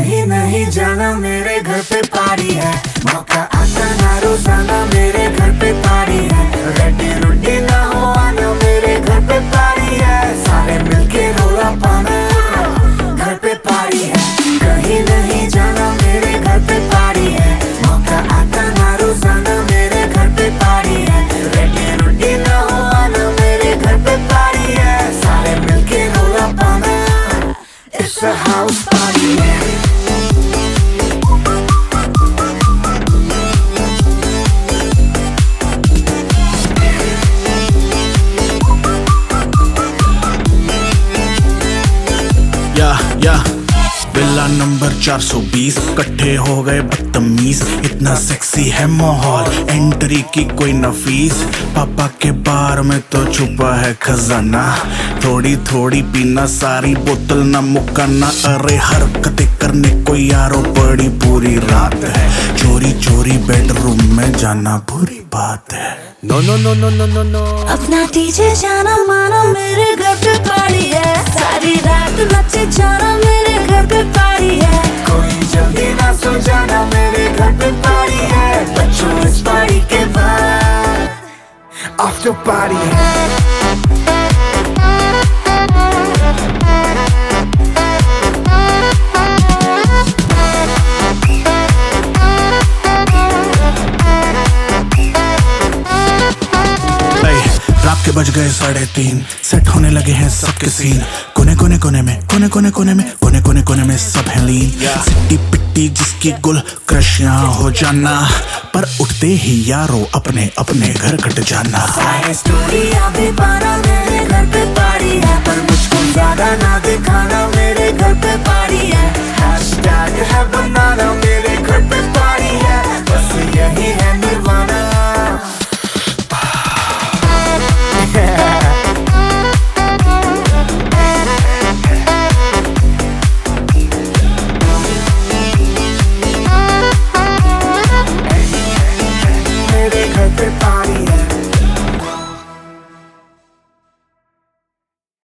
कहीं नहीं जाना, मेरे घर पे पार्टी है। मौका आता ना रोजाना, मेरे घर पे पार्टी है। रेडी रुडी ना हो आना, मेरे घर पे पार्टी है। सारे मिलके रोला पाना, घर पे पार्टी है। कहीं नहीं जाना, मेरे घर पे पार्टी है। मौका आता ना रोजाना, मेरे घर पे पार्टी है। रेडी रुडी ना हो आना, मेरे घर पे पार्टी है। सारे मिलके रोला पाना, it's a house party, yeah. Villa number 420, इकट्ठे हो गए बदतमीज। इतना सेक्सी है माहौल, एंट्री की कोई न फीस। पापा के बार में तो छुपा है खजाना, थोड़ी थोड़ी पीना, सारी बोतल न मुकाना। अरे हरकतें करने को यारो बड़ी पूरी रात है, चोरी चोरी बेडरूम में जाना बुरी बात है। No no no no no no no, अपना डीजे जाना माना, मेरे घर पे पार्टी है। सारी रात नचे जाना, मेरे घर पे पार्टी है। कोई जल्दी ना सो जाना, मेरे घर पे पार्टी है। बच्चों इस पार्टी के बाद आफ्टर पार्टी है। रात के बज गए 3:30, सेट होने लगे हैं सबके सीन। कोने कोने कोने में, कोने कोने कोने में, कोने कोने कोने में सब है लीन। सिट्टी पिट्टी जिसकी गुल क्रश यहाँ हो जाना, पर उठते ही यारो अपने अपने घर कट जाना। सारे स्टोरी अभी पाना, मेरे घर